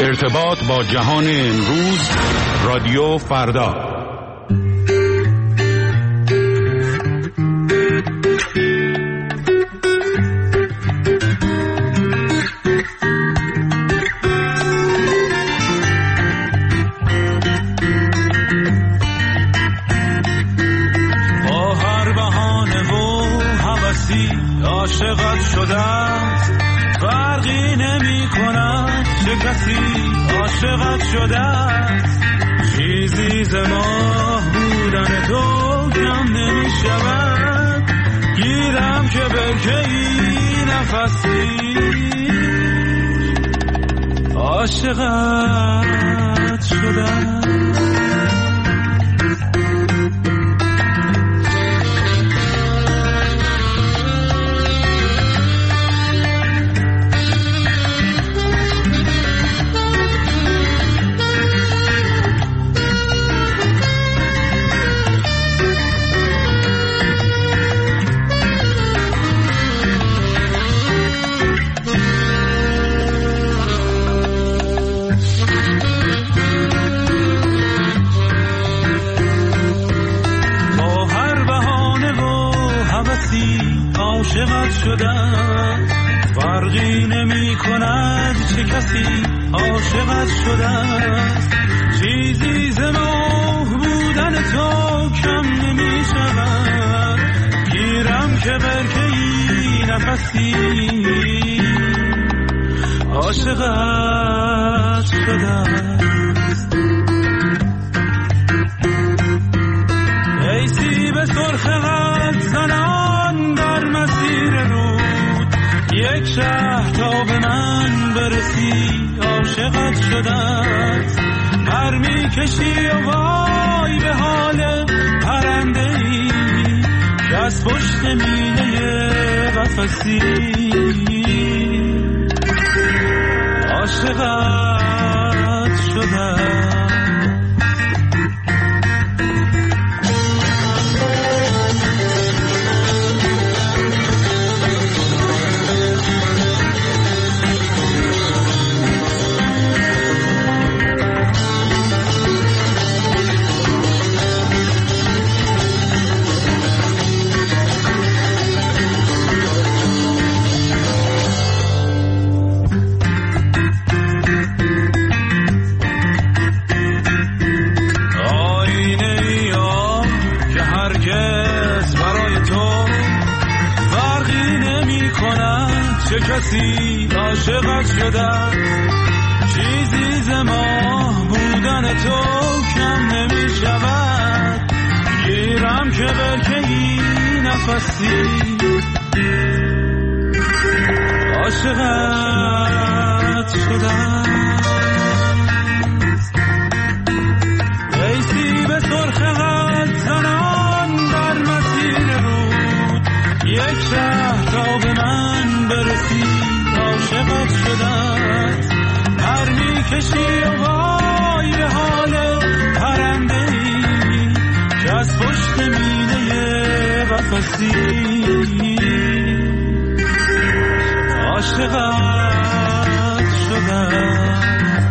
ارتباط با جهان امروز، رادیو فردا. با هر بهانه و هوسی عاشقت شدم، فرقی نمی کند چه کسی عاشقت شده است. چیزی ز ماه بودن تو کم نمی شود، گیرم که برکه‌ای نفسی عاشقت شده است. عاشقت شدم، فرقی نمی کند چه کسی عاشقت شده است. چیزی ز ماه بودن تو کم نمی شود، گیرم که برکه‌ای نفسی عاشقت شده است. ای سیب سرخ قلب زنان در مسیر رود، یک شهر تا به من برسی عاشقت شده است. پر می کشی و وای به حال پرنده ای که از پشت مینه قفسی عاشقت شده است. چه کسی عاشقت شده، چیزی ز ماه بودن تو کم نمی شود، گیرم که برکه‌ای نفسی عاشقت شده. ای سیب سرخ قلب زنان در مسیر رود، یک شهر تا به من برسی عاشقت شده است. پر می کشی و وای به حال پرنده ای که از پشت مینه قفسی عاشقت شده است.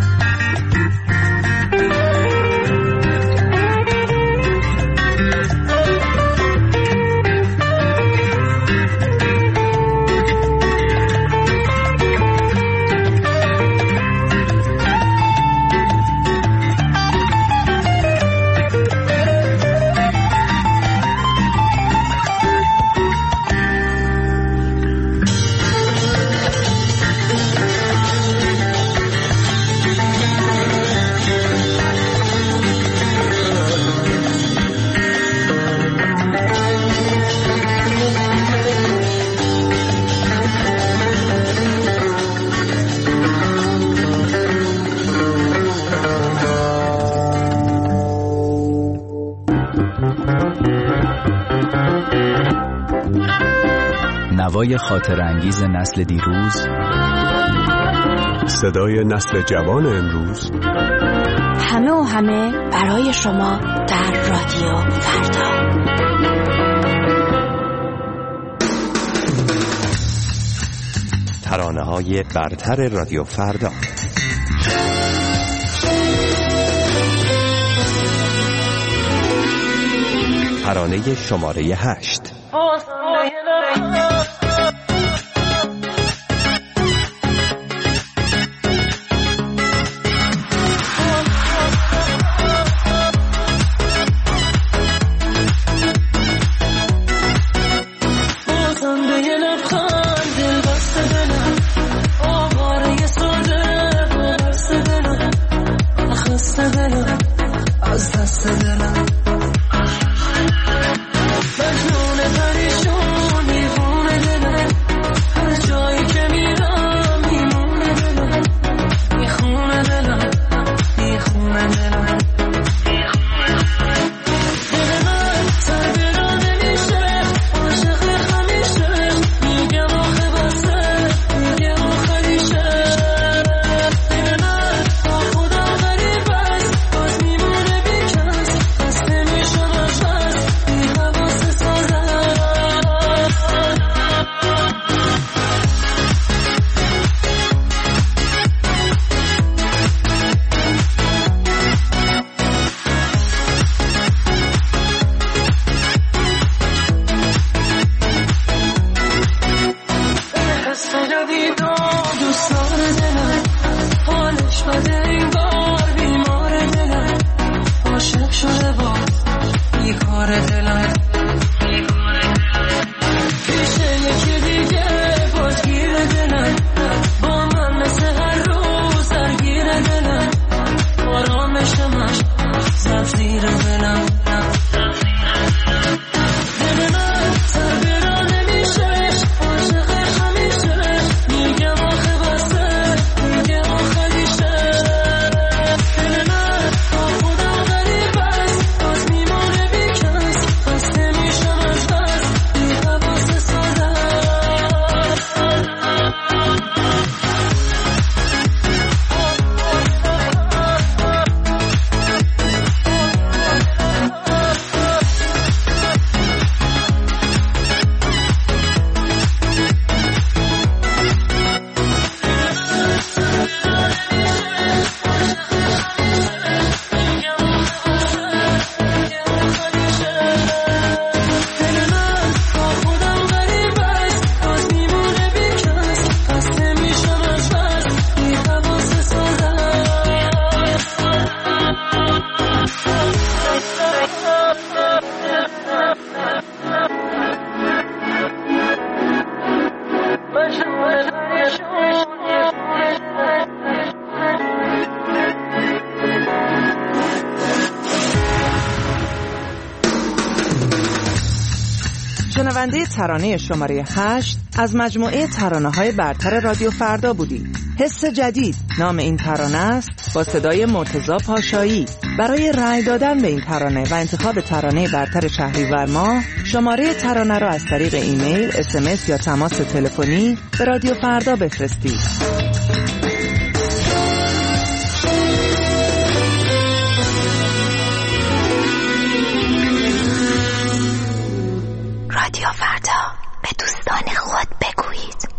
نوای خاطر انگیز نسل دیروز، صدای نسل جوان امروز، همه و همه برای شما در رادیو فردا. ترانه‌های برتر رادیو فردا. ترانه شماره 8. شنونده ترانه شماره 8 از مجموعه ترانه‌های برتر رادیو فردا بودید. حس جدید نام این ترانه است، با صدای مرتضی پاشایی. برای رأی دادن به این ترانه و انتخاب ترانه برتر شهریور ماه، شماره ترانه را از طریق ایمیل، SMS یا تماس تلفنی به رادیو فردا بفرستید. رادیو فردا، به دوستان خود بگویید.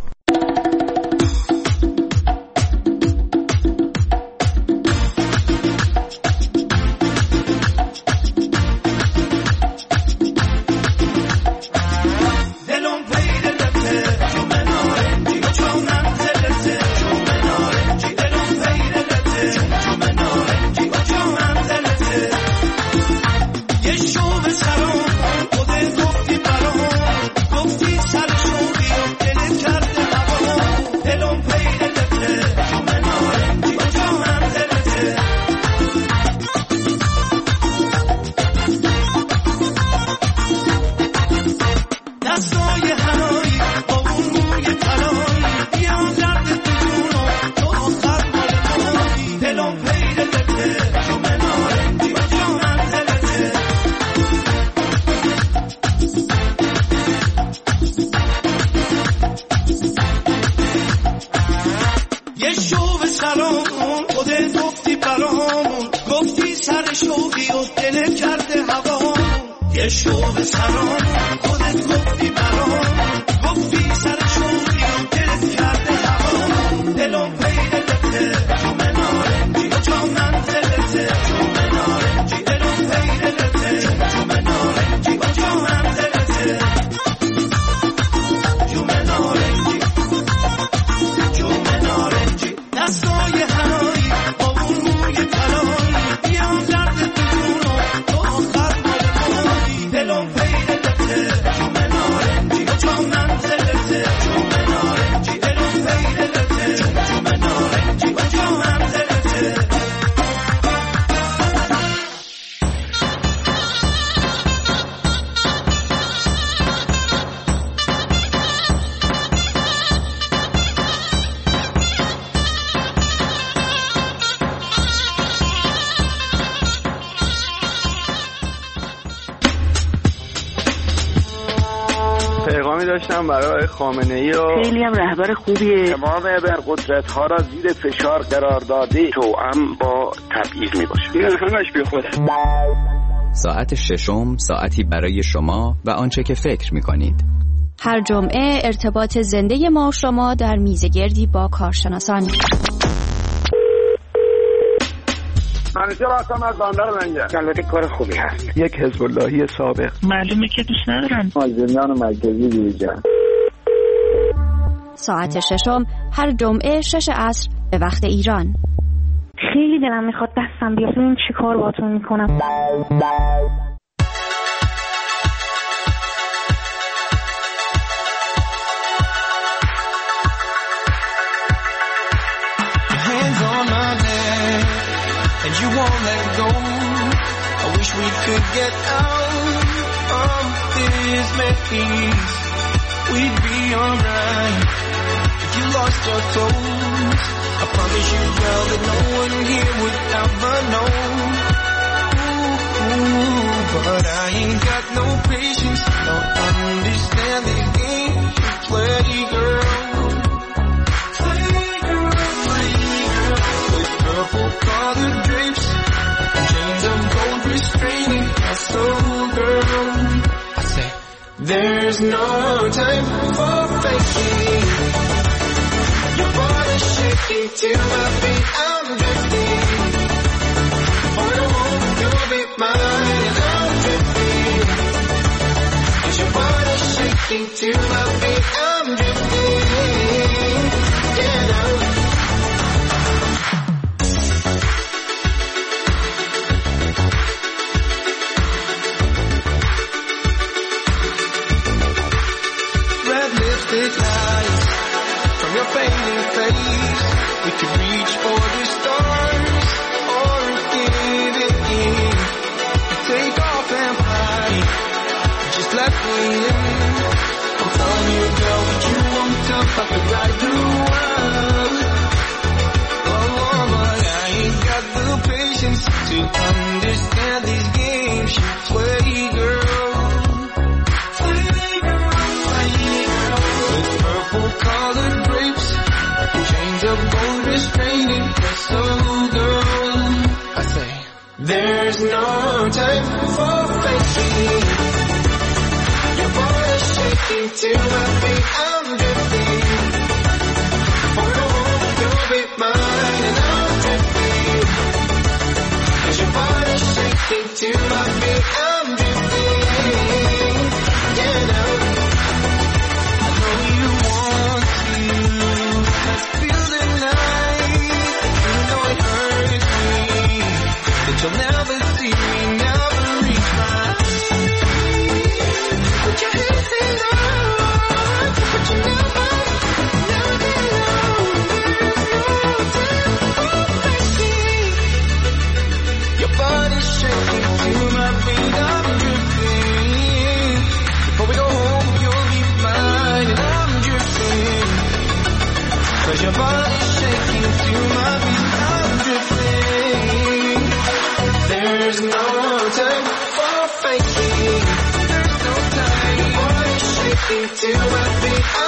داشتم برای خامنه‌ای و خیلی هم رهبر خوبیه. تمام ابرقدرت‌ها را زیر فشار قرار داده توأم با تبعیض میباشه. این همش بی خوده. ساعت ششم، ساعتی برای شما و آنچه که فکر می‌کنید. هر جمعه ارتباط زنده ما و شما در میزگردی با کارشناسان. منیجر هستم از بندر منجر. البته کار خوبی هست. یک حزب اللهی سابق. معلومه که دوست ندارن. مازندران مرکزی دیجا. ساعت ششم هر جمعه 6 عصر به وقت ایران. خیلی دلم میخواد دستم بیاد ببینم چی کار باهاتون میکنم. And you won't let go. I wish we could get out of this maze. We'd be alright if you lost your clothes. I promise you, girl, that no one here would ever know. Ooh, but I ain't got no patience. Don't understand this game you play, girl. Play, girl, play, girl. With purple colored drapes and chains of gold restraining my soul, girl. I say, there's no time for faking. Your body's shaking to my feet. I'm drifting. For the moment you'll be mine and I'm drifting. 'Cause your body's shaking to my feet. I'm drifting. Yeah, no. Lights from your fading face. We could reach for the stars or give it in. Take off and fly. Just let me in. I'm telling you, girl, that you won't tell if I could ride the world. Oh, but I ain't got the patience to understand these games you play, girl. Colored grapes, chains of gold restraining your soul, girl. I say, there's no time for faking. Your body's shaking to my feet. I'm drifting. For the moment you'll be mine and I'm drifting. 'Cause your body's shaking to my feet. I'm drifting. Yeah, no. You'll never see me, never reach my put your hands in love, but you never know. There's no time for faking. Your body's shaking to my feet. I'm drifting. Before we go home, you'll be mine and I'm drifting. 'Cause your body's shaking to my feet. I'm drifting. There's no time for faking. There's no time for shaking to my feet.